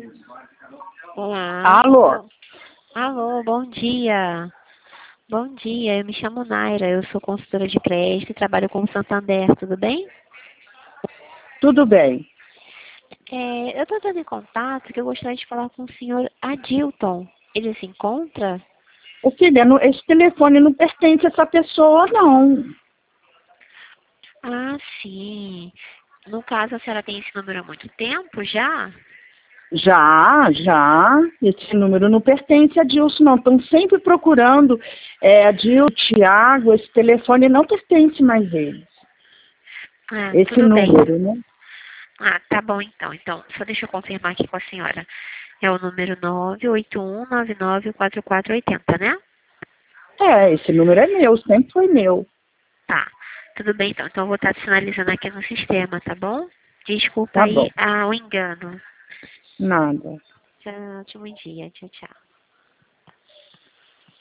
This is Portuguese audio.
Olá. Alô? Alô, bom dia. Bom dia, eu me chamo Naira, eu sou consultora de crédito e trabalho com o Santander, tudo bem? Tudo bem. Eu estou dando em contato que eu gostaria de falar com o senhor Adilton. Ele se encontra? Ô, filha, esse telefone não pertence a essa pessoa, não. Ah, sim. No caso, a senhora tem esse número há muito tempo já? Já. Esse número não pertence a Dilson, não. Estão sempre procurando a Dilson, Thiago. Esse telefone não pertence mais a eles. Ah, Esse tudo bem. número, né? Ah, tá bom então. Então, só deixa eu confirmar aqui com a senhora. É o número 981994480, né? Esse número é meu, sempre foi meu. Tá, tudo bem então. Então eu vou estar sinalizando aqui no sistema, tá bom? Desculpa Tá aí bom. o engano. Nada. Tchau, ótimo dia. Tchau, tchau.